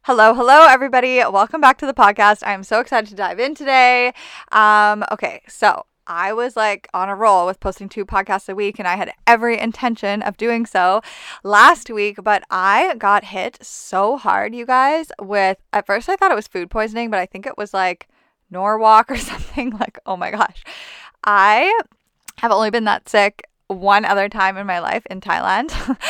Hello, everybody. Welcome back to the podcast. I'm so excited to dive in today. Okay, so I was like on a roll with posting 2 podcasts a week, and I had every intention of doing so last week, but I got hit so hard, you guys, with, at first I thought it was food poisoning, but I think it was like Norwalk or something. Like, oh my gosh. I have only been that sick one other time in my life in Thailand.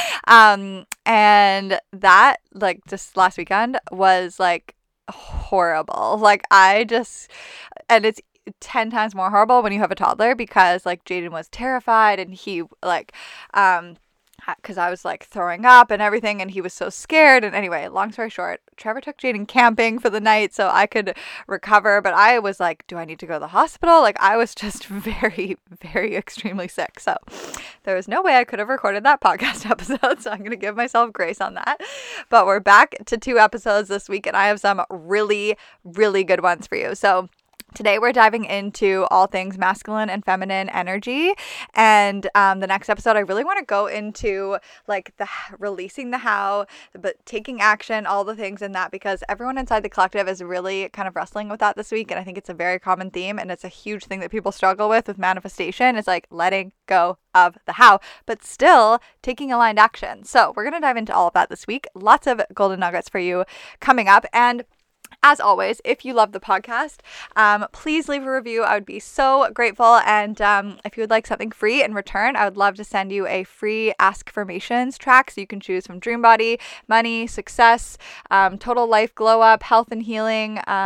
And that, like, just last weekend was like horrible. And it's 10 times more horrible when you have a toddler, because like Jaden was terrified, and he like, because I was like throwing up and everything, and he was so scared. And anyway, long story short, Trevor took Jaden camping for the night so I could recover. But I was like, do I need to go to the hospital? Like, I was just very, very extremely sick. So there was no way I could have recorded that podcast episode. So I'm going to give myself grace on that. But we're back to 2 episodes this week, and I have some really, really good ones for you. So today we're diving into all things masculine and feminine energy, and the next episode I really want to go into like the releasing the how, but taking action, all the things in that, because everyone inside the collective is really kind of wrestling with that this week, and I think it's a very common theme, and it's a huge thing that people struggle with manifestation. It's like letting go of the how, but still taking aligned action. So we're going to dive into all of that this week. Lots of golden nuggets for you coming up. And as always, if you love the podcast, please leave a review. I would be so grateful. And if you would like something free in return, I would love to send you a free Askformations track. So you can choose from Dream Body, Money, Success, Total Life Glow Up, Health and Healing. What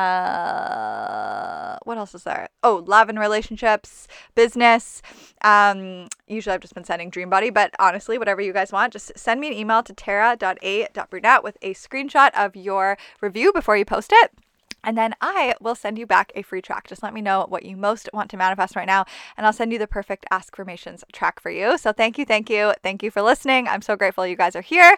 else is there? Oh, Love and Relationships, Business. Usually I've just been sending Dream Body, but honestly, whatever you guys want, just send me an email to tara.a.brunette with a screenshot of your review before you post it. And then I will send you back a free track. Just let me know what you most want to manifest right now, and I'll send you the perfect Askformations track for you. So thank you for listening. I'm so grateful you guys are here.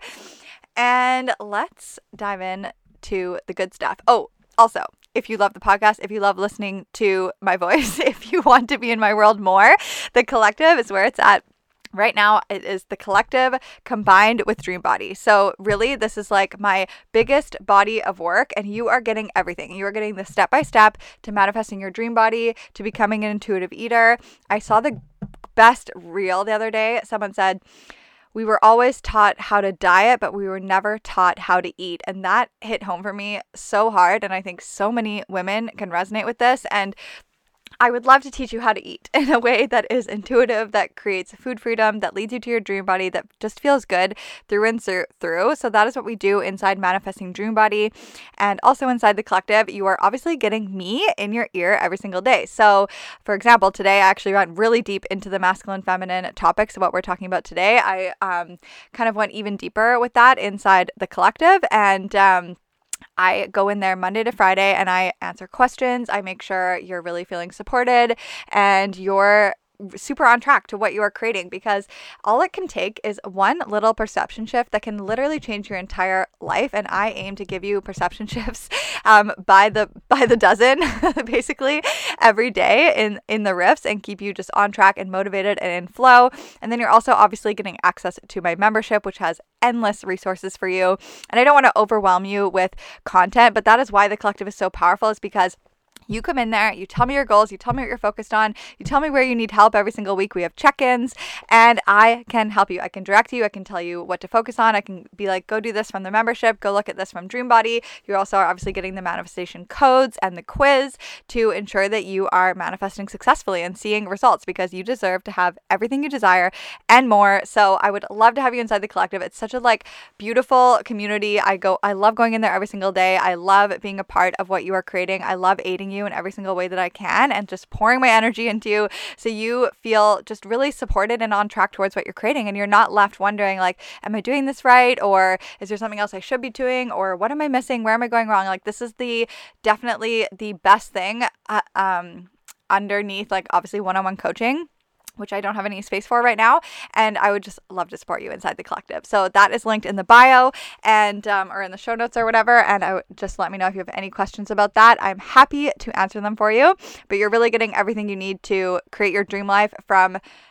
And let's dive in to the good stuff. Oh, also, if you love the podcast, if you love listening to my voice, if you want to be in my world more, the collective is where it's at. Right now, it is the collective combined with Dream Body. So really, this is like my biggest body of work, and you are getting everything. You are getting the step-by-step to manifesting your dream body, to becoming an intuitive eater. I saw the best reel the other day. Someone said, we were always taught how to diet, but we were never taught how to eat. And that hit home for me so hard. And I think so many women can resonate with this. And I would love to teach you how to eat in a way that is intuitive, that creates food freedom, that leads you to your dream body, that just feels good through and through. So that is what we do inside Manifesting Dream Body. And also inside the collective, you are obviously getting me in your ear every single day. So for example, today I actually went really deep into the masculine, feminine topics of what we're talking about today. I kind of went even deeper with that inside the collective, and I go in there Monday to Friday and I answer questions. I make sure you're really feeling supported and you're super on track to what you are creating, because all it can take is one little perception shift that can literally change your entire life. And I aim to give you perception shifts by the dozen basically every day in the riffs, and keep you just on track and motivated and in flow. And then you're also obviously getting access to my membership, which has endless resources for you. And I don't want to overwhelm you with content, but that is why the collective is so powerful, is because you come in there, you tell me your goals, you tell me what you're focused on, you tell me where you need help every single week. We have check-ins, and I can help you. I can direct you. I can tell you what to focus on. I can be like, go do this from the membership, go look at this from Dream Body. You're also obviously getting the manifestation codes and the quiz to ensure that you are manifesting successfully and seeing results, because you deserve to have everything you desire and more. So I would love to have you inside the collective. It's such a like beautiful community. I love going in there every single day. I love being a part of what you are creating. I love aiding you in every single way that I can, and just pouring my energy into you so you feel just really supported and on track towards what you're creating, and you're not left wondering like, am I doing this right, or is there something else I should be doing, or what am I missing, where am I going wrong? Like, this is definitely the best thing underneath like obviously one-on-one coaching, which I don't have any space for right now. And I would just love to support you inside the collective. So that is linked in the bio and or in the show notes or whatever. And I would just let me know if you have any questions about that. I'm happy to answer them for you. But you're really getting everything you need to create your dream life from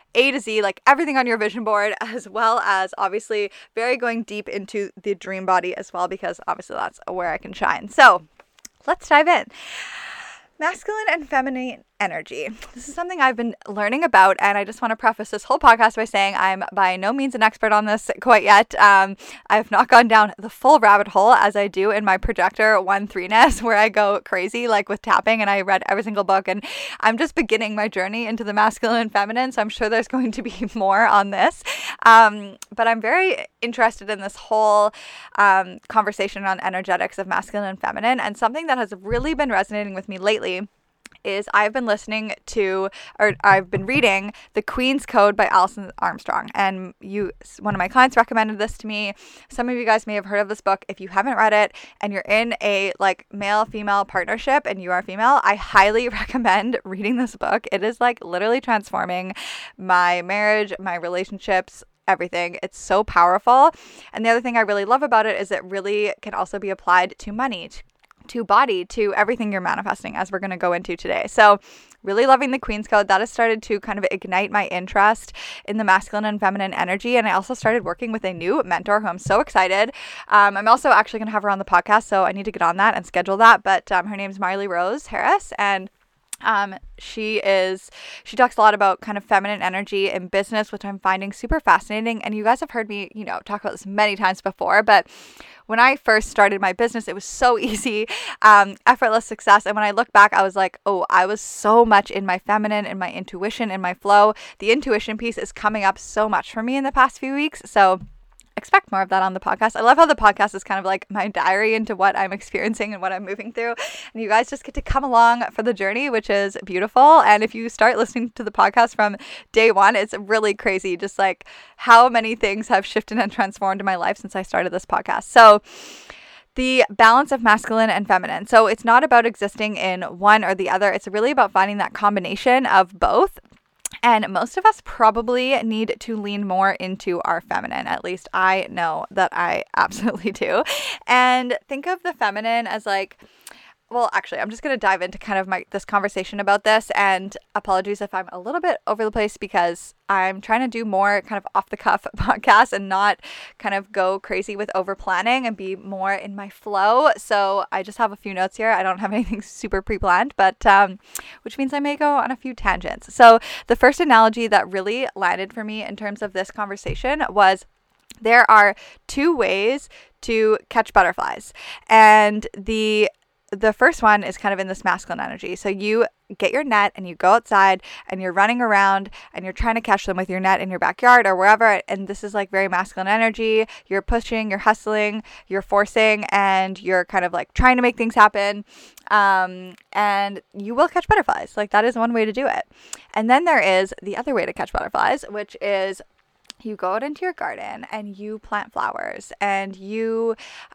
A to Z, like everything on your vision board, as well as obviously very going deep into the dream body as well, because obviously that's where I can shine. So let's dive in. Masculine and feminine energy. This is something I've been learning about, and I just want to preface this whole podcast by saying I'm by no means an expert on this quite yet. I have not gone down the full rabbit hole as I do in my projector 1-3ness, where I go crazy like with tapping, and I read every single book, and I'm just beginning my journey into the masculine and feminine, so I'm sure there's going to be more on this. But I'm very interested in this whole conversation on energetics of masculine and feminine, and something that has really been resonating with me lately is I've been reading The Queen's Code by Alison Armstrong. And one of my clients recommended this to me. Some of you guys may have heard of this book. If you haven't read it and you're in a like male-female partnership and you are female, I highly recommend reading this book. It is like literally transforming my marriage, my relationships, everything. It's so powerful. And the other thing I really love about it is it really can also be applied to money, to body, to everything you're manifesting, as we're going to go into today. So really loving the Queen's Code. That has started to kind of ignite my interest in the masculine and feminine energy. And I also started working with a new mentor who I'm so excited. I'm also actually going to have her on the podcast, so I need to get on that and schedule that. But her name's Marley Rose Harris, and she talks a lot about kind of feminine energy in business, which I'm finding super fascinating. And you guys have heard me, talk about this many times before, but when I first started my business, it was so easy, effortless success. And when I look back, I was like, oh, I was so much in my feminine, in my intuition, in my flow. The intuition piece is coming up so much for me in the past few weeks. So expect more of that on the podcast. I love how the podcast is kind of like my diary into what I'm experiencing and what I'm moving through. And you guys just get to come along for the journey, which is beautiful. And if you start listening to the podcast from day one, it's really crazy just like how many things have shifted and transformed in my life since I started this podcast. So the balance of masculine and feminine. So it's not about existing in one or the other. It's really about finding that combination of both. And most of us probably need to lean more into our feminine. At least I know that I absolutely do. And think of the feminine as like, well, actually, I'm just going to dive into kind of this conversation about this, and apologies if I'm a little bit over the place because I'm trying to do more kind of off the cuff podcasts and not kind of go crazy with over planning and be more in my flow. So I just have a few notes here. I don't have anything super pre-planned, but which means I may go on a few tangents. So the first analogy that really landed for me in terms of this conversation was there are two ways to catch butterflies, and the first one is kind of in this masculine energy. So you get your net and you go outside and you're running around and you're trying to catch them with your net in your backyard or wherever. And this is like very masculine energy. You're pushing, you're hustling, you're forcing, and you're kind of like trying to make things happen. And you will catch butterflies. Like that is one way to do it. And then there is the other way to catch butterflies, which is you go out into your garden and you plant flowers and you,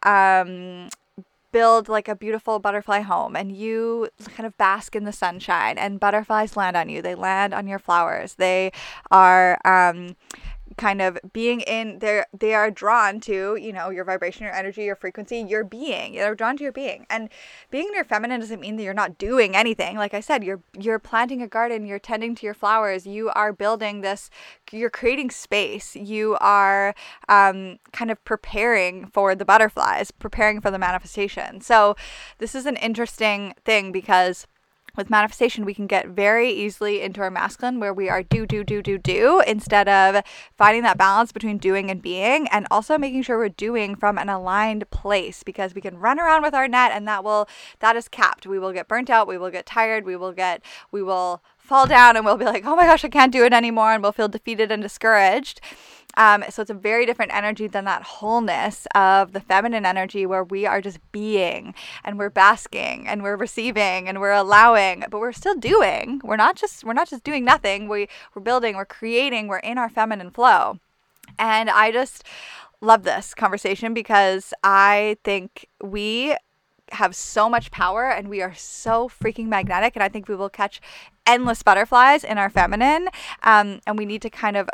build like a beautiful butterfly home, and you kind of bask in the sunshine, and butterflies land on you. They land on your flowers. They are kind of being in there. They are drawn to, your vibration, your energy, your frequency, your being. They're drawn to your being. And being in your feminine doesn't mean that you're not doing anything. Like I said, you're planting a garden, you're tending to your flowers, you are building this, you're creating space, you are kind of preparing for the butterflies, preparing for the manifestation. So this is an interesting thing because with manifestation, we can get very easily into our masculine where we are do, instead of finding that balance between doing and being, and also making sure we're doing from an aligned place, because we can run around with our net and that is capped. We will get burnt out. We will get tired. We will fall down and we'll be like, oh my gosh, I can't do it anymore. And we'll feel defeated and discouraged. So it's a very different energy than that wholeness of the feminine energy where we are just being and we're basking and we're receiving and we're allowing, but we're still doing. We're not just doing nothing. We're building, we're creating, we're in our feminine flow. And I just love this conversation because I think we have so much power and we are so freaking magnetic, and I think we will catch endless butterflies in our feminine, and we need to kind of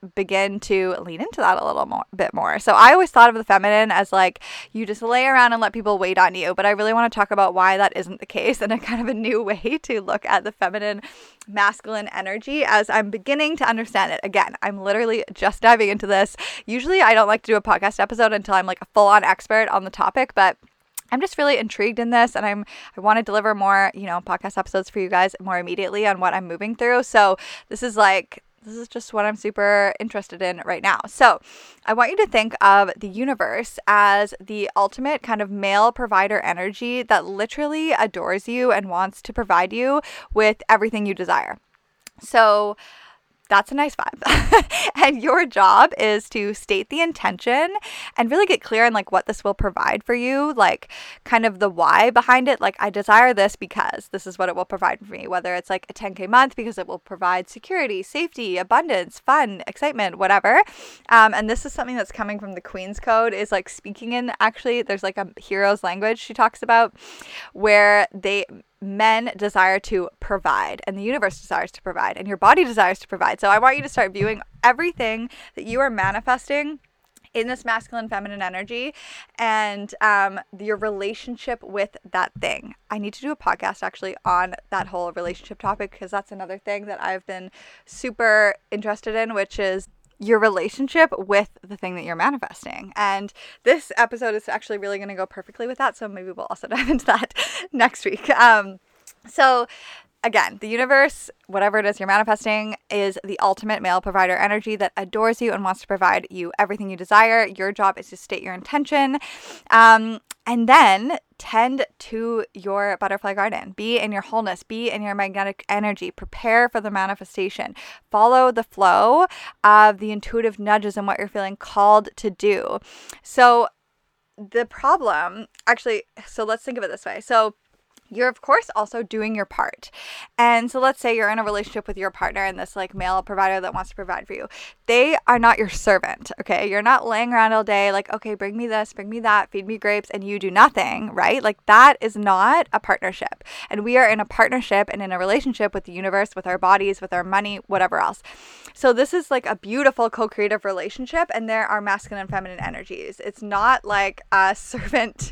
begin to lean into that a little bit more. So I always thought of the feminine as like you just lay around and let people wait on you, but I really want to talk about why that isn't the case and a kind of a new way to look at the feminine masculine energy as I'm beginning to understand it. Again, I'm literally just diving into this. Usually I don't like to do a podcast episode until I'm like a full-on expert on the topic, but I'm just really intrigued in this, and I want to deliver more, podcast episodes for you guys more immediately on what I'm moving through. So this is just what I'm super interested in right now. So I want you to think of the universe as the ultimate kind of male provider energy that literally adores you and wants to provide you with everything you desire. So that's a nice vibe. And your job is to state the intention and really get clear on like what this will provide for you, like kind of the why behind it. Like, I desire this because this is what it will provide for me, whether it's like a 10K month because it will provide security, safety, abundance, fun, excitement, whatever. And this is something that's coming from the Queen's Code, is like speaking in, actually, there's like a hero's language she talks about where men desire to provide and the universe desires to provide and your body desires to provide. So I want you to start viewing everything that you are manifesting in this masculine feminine energy and your relationship with that thing. I need to do a podcast actually on that whole relationship topic, because that's another thing that I've been super interested in, which is your relationship with the thing that you're manifesting. And this episode is actually really going to go perfectly with that. So maybe we'll also dive into that next week. So again, the universe, whatever it is you're manifesting, is the ultimate male provider energy that adores you and wants to provide you everything you desire. Your job is to state your intention. And then tend to your butterfly garden. Be in your wholeness. Be in your magnetic energy. Prepare for the manifestation. Follow the flow of the intuitive nudges and what you're feeling called to do. So the problem, so let's think of it this way. So you're, of course, also doing your part. And so let's say you're in a relationship with your partner and this like male provider that wants to provide for you. They are not your servant, okay? You're not laying around all day like, okay, bring me this, bring me that, feed me grapes, and you do nothing, right? Like, that is not a partnership. And we are in a partnership and in a relationship with the universe, with our bodies, with our money, whatever else. So this is like a beautiful co-creative relationship, and there are masculine and feminine energies. It's not like a servant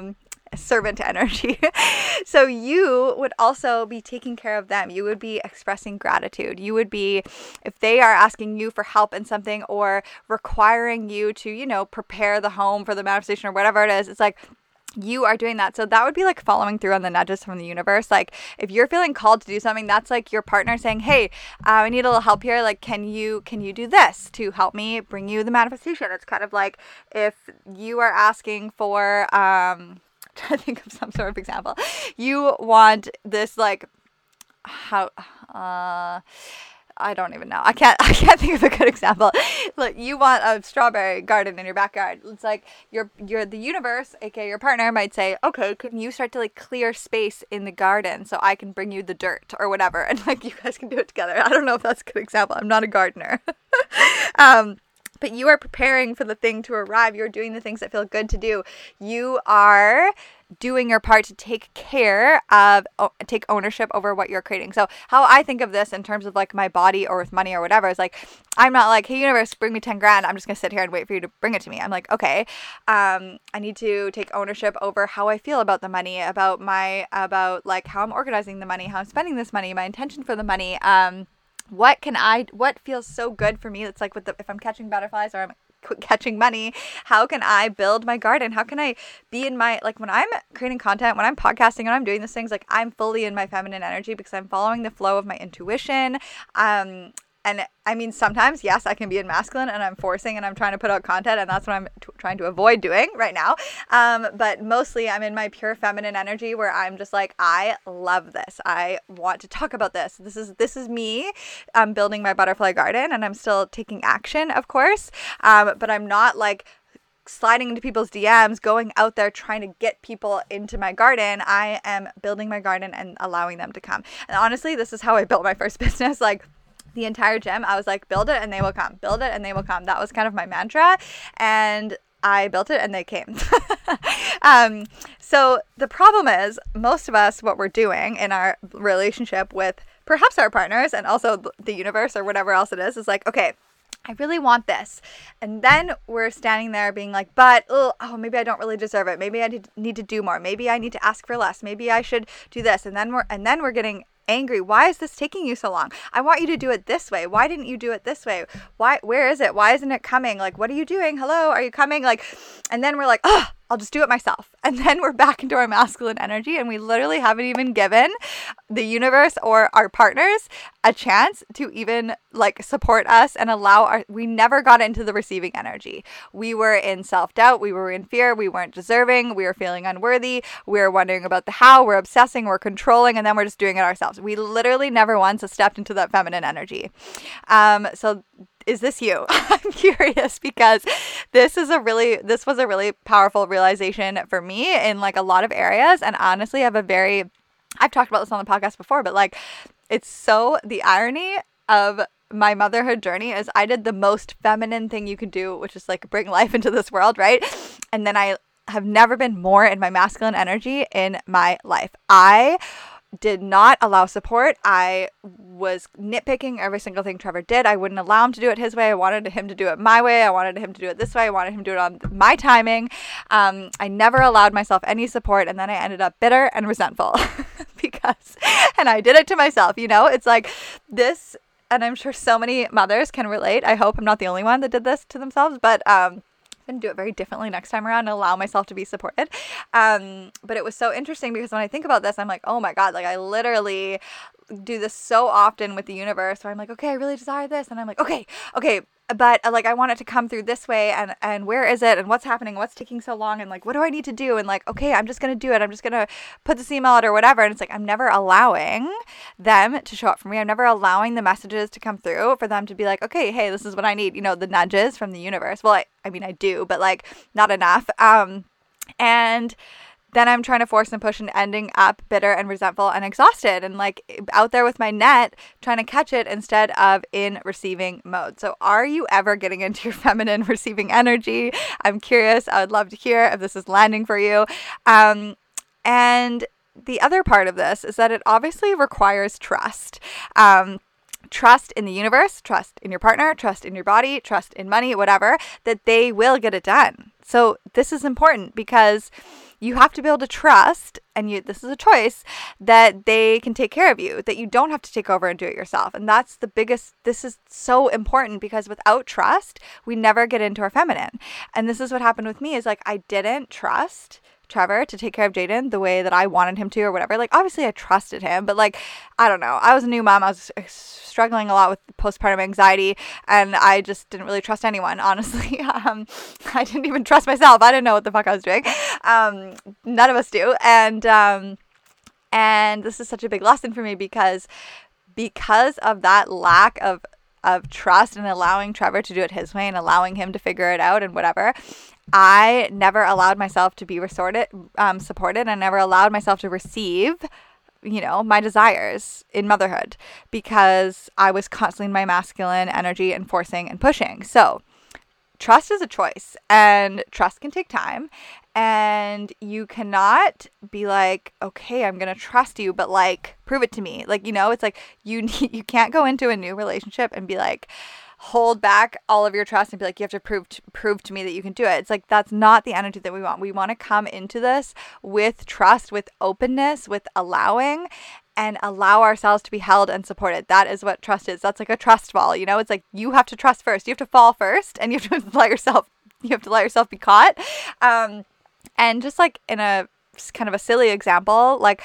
energy. So you would also be taking care of them. You would be expressing gratitude. You would be, if they are asking you for help in something or requiring you to, prepare the home for the manifestation or whatever it is, it's like you are doing that. So that would be like following through on the nudges from the universe. Like, if you're feeling called to do something, that's like your partner saying, hey, I need a little help here. Like, can you do this to help me bring you the manifestation? It's kind of like if you are asking for, trying to think of some sort of example. You want this, like, I don't even know. I can't think of a good example. Like, you want a strawberry garden in your backyard. It's like you're the universe, aka your partner, might say, okay, can you start to like clear space in the garden so I can bring you the dirt or whatever, and like you guys can do it together. I don't know if that's a good example. I'm not a gardener. But you are preparing for the thing to arrive. You're doing the things that feel good to do. You are doing your part to take ownership over what you're creating. So how I think of this in terms of like my body or with money or whatever is like, I'm not like, hey, universe, bring me 10 grand. I'm just going to sit here and wait for you to bring it to me. I'm like, okay, I need to take ownership over how I feel about the money, about like how I'm organizing the money, how I'm spending this money, my intention for the money. What feels so good for me? It's like if I'm catching butterflies or I'm catching money, how can I build my garden? How can I be in my, like when I'm creating content, when I'm podcasting, when I'm doing these things, like I'm fully in my feminine energy because I'm following the flow of my intuition. And I mean, sometimes, yes, I can be in masculine and I'm forcing and I'm trying to put out content, and that's what I'm trying to avoid doing right now. But mostly I'm in my pure feminine energy where I'm just like, I love this. I want to talk about this. This is me. I'm building my butterfly garden and I'm still taking action, of course. But I'm not like sliding into people's DMs, going out there trying to get people into my garden. I am building my garden and allowing them to come. And honestly, this is how I built my first business. Like, the entire gym, I was like, build it and they will come. Build it and they will come. That was kind of my mantra. And I built it and they came. So the problem is, most of us, what we're doing in our relationship with perhaps our partners and also the universe or whatever else it is like, okay, I really want this. And then we're standing there being like, but, oh, maybe I don't really deserve it. Maybe I need to do more. Maybe I need to ask for less. Maybe I should do this. And then we're getting angry. Why is this taking you so long? I want you to do it this way. Why didn't you do it this way? Where is it? Why isn't it coming? Like, what are you doing? Hello, are you coming? Like, and then we're like, oh, I'll just do it myself. And then we're back into our masculine energy, and we literally haven't even given the universe or our partners a chance to even like support us and we never got into the receiving energy. We were in self-doubt. We were in fear. We weren't deserving. We were feeling unworthy. We were wondering about the how. We're obsessing. We're controlling. And then we're just doing it ourselves. We literally never once stepped into that feminine energy. So is this you? I'm curious because this was a really powerful realization for me in like a lot of areas. And honestly, I've talked about this on the podcast before, but like, it's so the irony of my motherhood journey is I did the most feminine thing you could do, which is like bring life into this world, right? And then I have never been more in my masculine energy in my life. I did not allow support. I was nitpicking every single thing Trevor did. I wouldn't allow him to do it his way. I wanted him to do it my way. I wanted him to do it this way. I wanted him to do it on my timing. I never allowed myself any support, and then I ended up bitter and resentful and I did it to myself. It's like this, and I'm sure so many mothers can relate. I hope I'm not the only one that did this to themselves, but I'm going to do it very differently next time around and allow myself to be supported. But it was so interesting because when I think about this, I'm like, oh my God, like I literally do this so often with the universe where I'm like, okay, I really desire this. And I'm like, okay, but like, I want it to come through this way. And where is it? And what's happening? What's taking so long? And like, what do I need to do? And like, okay, I'm just going to do it. I'm just going to put this email out or whatever. And it's like, I'm never allowing them to show up for me. I'm never allowing the messages to come through for them to be like, okay, hey, this is what I need. The nudges from the universe. Well, I mean, I do, but like not enough. And then I'm trying to force and push and ending up bitter and resentful and exhausted and like out there with my net trying to catch it instead of in receiving mode. So are you ever getting into your feminine receiving energy? I'm curious. I would love to hear if this is landing for you. And the other part of this is that it obviously requires trust. Trust in the universe, trust in your partner, trust in your body, trust in money, whatever, that they will get it done. So this is important because you have to be able to trust, and this is a choice, that they can take care of you, that you don't have to take over and do it yourself. And that's this is so important because without trust, we never get into our feminine. And this is what happened with me is like, I didn't trust Trevor to take care of Jaden the way that I wanted him to or whatever. Like, obviously I trusted him, but like, I don't know. I was a new mom. I was struggling a lot with postpartum anxiety, and I just didn't really trust anyone, honestly. I didn't even trust myself. I didn't know what the fuck I was doing. None of us do. And this is such a big lesson for me because of that lack of trust and allowing Trevor to do it his way and allowing him to figure it out and whatever, I never allowed myself to be supported. I never allowed myself to receive, my desires in motherhood because I was constantly in my masculine energy and forcing and pushing. So trust is a choice, and trust can take time, and you cannot be like, okay, I'm going to trust you, but like, prove it to me. Like, it's like you can't go into a new relationship and be like, hold back all of your trust and be like, you have to prove to me that you can do it. It's like, that's not the energy that we want. We want to come into this with trust, with openness, with allowing, and allow ourselves to be held and supported. That is what trust is. That's like a trust fall. It's like, you have to trust first. You have to fall first, and you have to let yourself be caught. And just like in a kind of a silly example, like,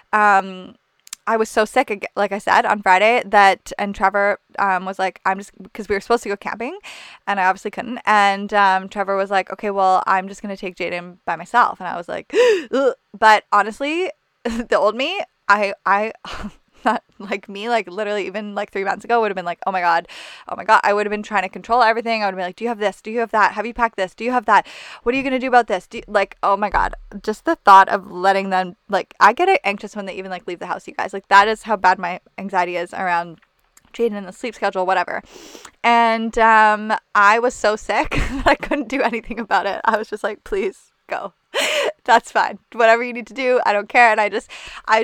I was so sick, like I said, on Friday and Trevor was like, because we were supposed to go camping and I obviously couldn't. And Trevor was like, okay, well, I'm just going to take Jaden by myself. And I was like, ugh. But honestly, the old me, I not like me, like literally even like 3 months ago would have been like, oh my God. I would have been trying to control everything. I would have been like, do you have this? Do you have that? Have you packed this? Do you have that? What are you going to do about this? Oh my God, just the thought of letting them, like, I get anxious when they even like leave the house, you guys. Like, that is how bad my anxiety is around Jaden and the sleep schedule, whatever. And I was so sick that I couldn't do anything about it. I was just like, please go. That's fine. Whatever you need to do, I don't care. And I just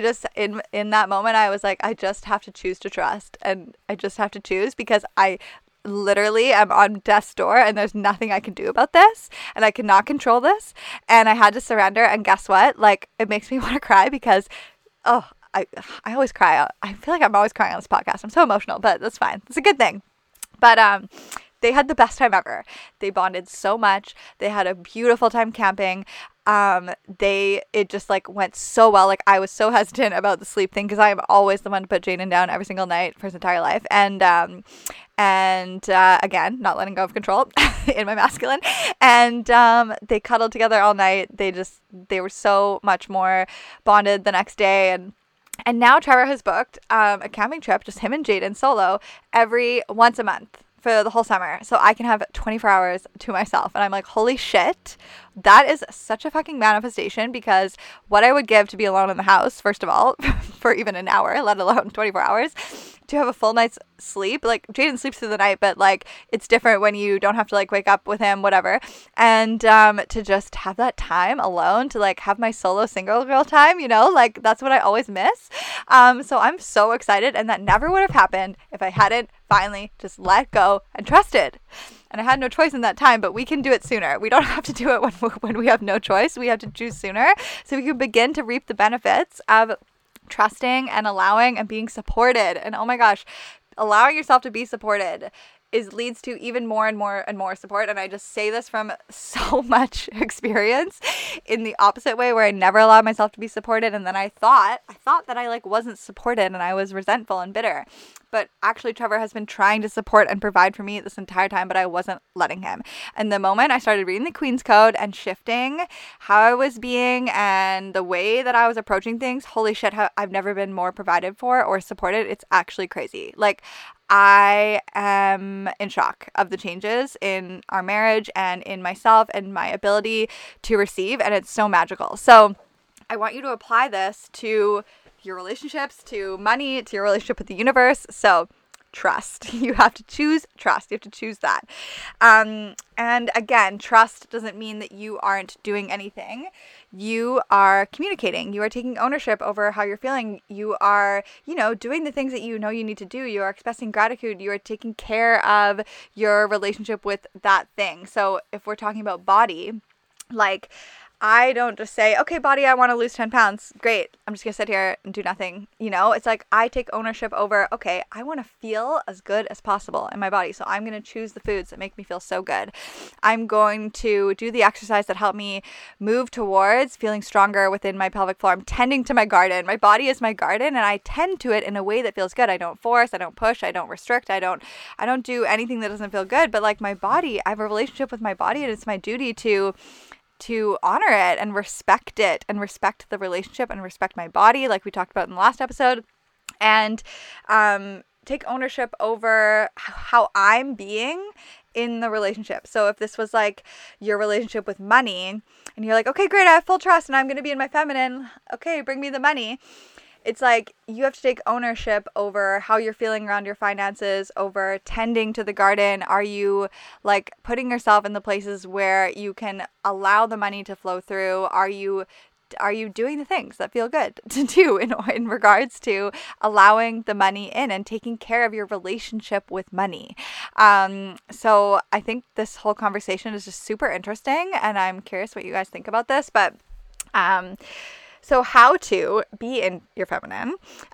in that moment, I was like, I just have to choose to trust, and I just have to choose because I literally am on death's door and there's nothing I can do about this and I cannot control this. And I had to surrender. And guess what? Like, it makes me want to cry because, I always cry. I feel like I'm always crying on this podcast. I'm so emotional, but that's fine. It's a good thing. But they had the best time ever. They bonded so much. They had a beautiful time camping. It just like went so well. Like, I was so hesitant about the sleep thing because I am always the one to put Jaden down every single night for his entire life. And again, not letting go of control in my masculine. And they cuddled together all night. They were so much more bonded the next day. And now Trevor has booked a camping trip, just him and Jaden solo, once a month for the whole summer. So I can have 24 hours to myself. And I'm like, holy shit, that is such a fucking manifestation, because what I would give to be alone in the house, first of all, for even an hour, let alone 24 hours, to have a full night's sleep. Like, Jaden sleeps through the night, but like, it's different when you don't have to like wake up with him, whatever. And to just have that time alone, to like have my solo single girl time, like, that's what I always miss. So I'm so excited, and that never would have happened if I hadn't finally just let go and trusted. And I had no choice in that time, but we can do it sooner. We don't have to do it when we have no choice. We have to choose sooner, so we can begin to reap the benefits of trusting and allowing and being supported. And oh my gosh, allowing yourself to be supported leads to even more and more and more support. And I just say this from so much experience in the opposite way, where I never allowed myself to be supported. And then I thought that I like wasn't supported and I was resentful and bitter. But actually, Trevor has been trying to support and provide for me this entire time, but I wasn't letting him. And the moment I started reading the Queen's Code and shifting how I was being and the way that I was approaching things, holy shit, I've never been more provided for or supported. It's actually crazy. Like, I am in shock of the changes in our marriage and in myself and my ability to receive, and it's so magical. So I want you to apply this to your relationships, to money, to your relationship with the universe. So trust. You have to choose trust. You have to choose that. And again, trust doesn't mean that you aren't doing anything. You are communicating. You are taking ownership over how you're feeling. You are, doing the things that you know you need to do. You are expressing gratitude. You are taking care of your relationship with that thing. So if we're talking about body, like, I don't just say, okay, body, I want to lose 10 pounds. Great. I'm just going to sit here and do nothing. It's like I take ownership over, okay, I want to feel as good as possible in my body. So I'm going to choose the foods that make me feel so good. I'm going to do the exercise that help me move towards feeling stronger within my pelvic floor. I'm tending to my garden. My body is my garden, and I tend to it in a way that feels good. I don't force, I don't push, I don't restrict, I don't do anything that doesn't feel good. But like, my body, I have a relationship with my body, and it's my duty to honor it and respect the relationship and respect my body, like we talked about in the last episode, and take ownership over how I'm being in the relationship. So if this was like your relationship with money, and you're like, okay, great, I have full trust and I'm going to be in my feminine, okay, bring me the money. It's like you have to take ownership over how you're feeling around your finances, over tending to the garden. Are you like putting yourself in the places where you can allow the money to flow through? Are you doing the things that feel good to do in regards to allowing the money in and taking care of your relationship with money? So I think this whole conversation is just super interesting, and I'm curious what you guys think about this. But so how to be in your feminine.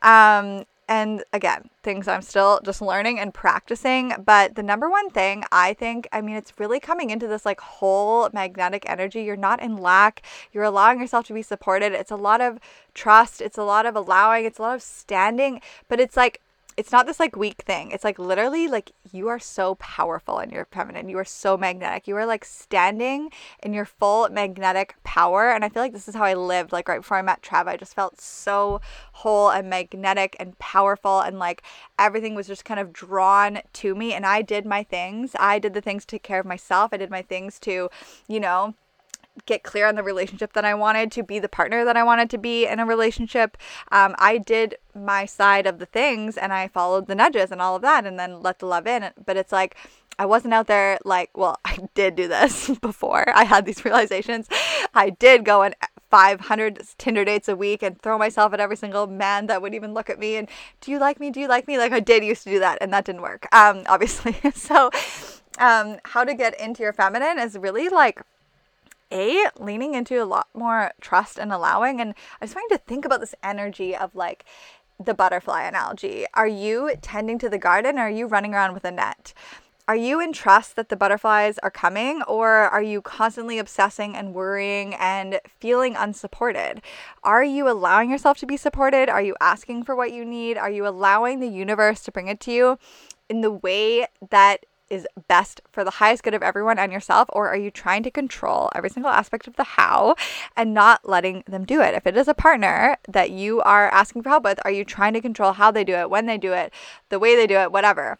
And again, things I'm still just learning and practicing. But the number one thing I think, it's really coming into this like whole magnetic energy. You're not in lack. You're allowing yourself to be supported. It's a lot of trust. It's a lot of allowing. It's a lot of standing. But it's like, it's not this like weak thing. It's like literally like you are so powerful in your feminine. You are so magnetic. You are like standing in your full magnetic power. And I feel like this is how I lived. Like right before I met Trev, I just felt so whole and magnetic and powerful, and like everything was just kind of drawn to me. And I did my things. I did the things to take care of myself. I did my things to, get clear on the relationship that I wanted, to be the partner that I wanted to be in a relationship. I did my side of the things and I followed the nudges and all of that and then let the love in. But it's like, I wasn't out there like, well, I did do this before I had these realizations. I did go on 500 Tinder dates a week and throw myself at every single man that would even look at me and, do you like me? Do you like me? Like, I did used to do that, and that didn't work, obviously. So how to get into your feminine is really like, leaning into a lot more trust and allowing. And I just want you to think about this energy of like the butterfly analogy. Are you tending to the garden, or are you running around with a net? Are you in trust that the butterflies are coming, or are you constantly obsessing and worrying and feeling unsupported? Are you allowing yourself to be supported? Are you asking for what you need? Are you allowing the universe to bring it to you in the way that is best for the highest good of everyone and yourself? Or are you trying to control every single aspect of the how and not letting them do it? If it is a partner that you are asking for help with, are you trying to control how they do it, when they do it, the way they do it, whatever?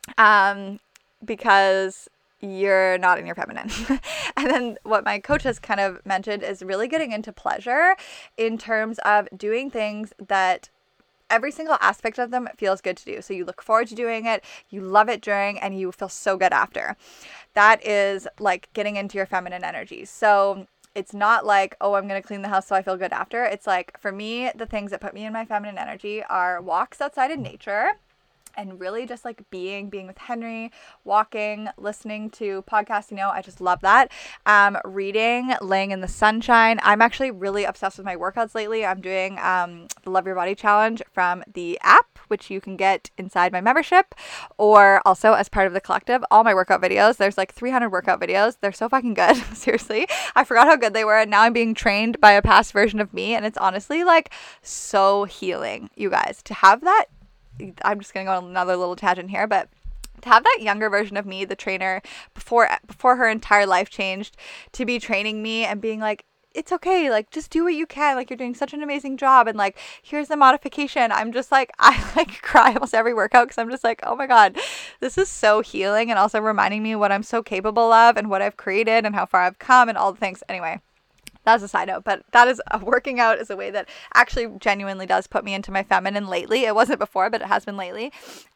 Because you're not in your feminine. And then what my coach has kind of mentioned is really getting into pleasure in terms of doing things that every single aspect of them feels good to do. So you look forward to doing it, you love it during, and you feel so good after. That is like getting into your feminine energy. So it's not like, oh, I'm going to clean the house so I feel good after. It's like, for me, the things that put me in my feminine energy are walks outside in nature, and really just like being with Henry, walking, listening to podcasts, I just love that. Reading, laying in the sunshine. I'm actually really obsessed with my workouts lately. I'm doing the Love Your Body Challenge from the app, which you can get inside my membership, or also as part of the collective. All my workout videos, there's like 300 workout videos. They're so fucking good. Seriously. I forgot how good they were, and now I'm being trained by a past version of me, and it's honestly like so healing, you guys, to have that. I'm just going to go on another little tangent here, but to have that younger version of me, the trainer, before her entire life changed, to be training me and being like, it's okay, like, just do what you can, like, you're doing such an amazing job, and like, here's the modification. I'm just like, I like cry almost every workout because I'm just like, oh my God, this is so healing, and also reminding me what I'm so capable of and what I've created and how far I've come and all the things. Anyway, that's a side note, but that is working out is a way that actually genuinely does put me into my feminine lately. It wasn't before, but it has been lately.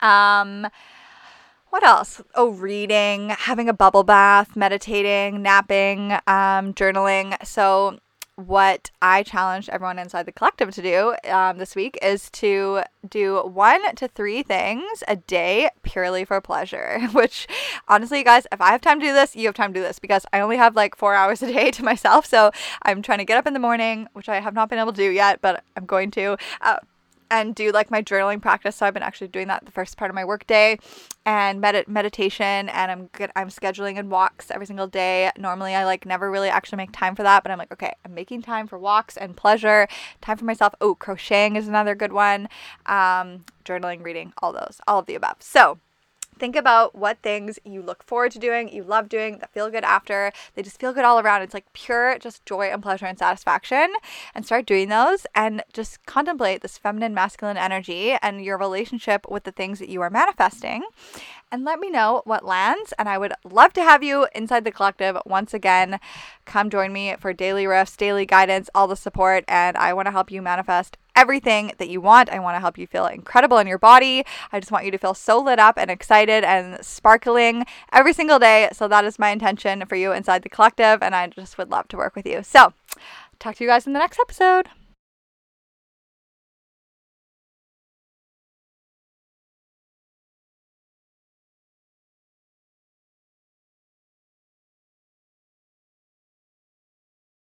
What else? Oh, reading, having a bubble bath, meditating, napping, journaling. So what I challenged everyone inside the collective to do this week is to do 1 to 3 things a day purely for pleasure, which honestly, you guys, if I have time to do this, you have time to do this, because I only have like 4 hours a day to myself. So I'm trying to get up in the morning, which I have not been able to do yet, but I'm going to, and do like my journaling practice. So I've been actually doing that the first part of my work day, and meditation, and I'm scheduling in walks every single day. Normally I like never really actually make time for that, but I'm like, okay, I'm making time for walks and pleasure, time for myself. Oh, crocheting is another good one. Journaling, reading, all of the above. So think about what things you look forward to doing, you love doing, that feel good after. They just feel good all around. It's like pure just joy and pleasure and satisfaction. And start doing those and just contemplate this feminine, masculine energy and your relationship with the things that you are manifesting. And let me know what lands. And I would love to have you inside the collective once again. Come join me for daily riffs, daily guidance, all the support. And I want to help you manifest everything that you want. I want to help you feel incredible in your body. I just want you to feel so lit up and excited and sparkling every single day. So that is my intention for you inside the collective, and I just would love to work with you. So talk to you guys in the next episode.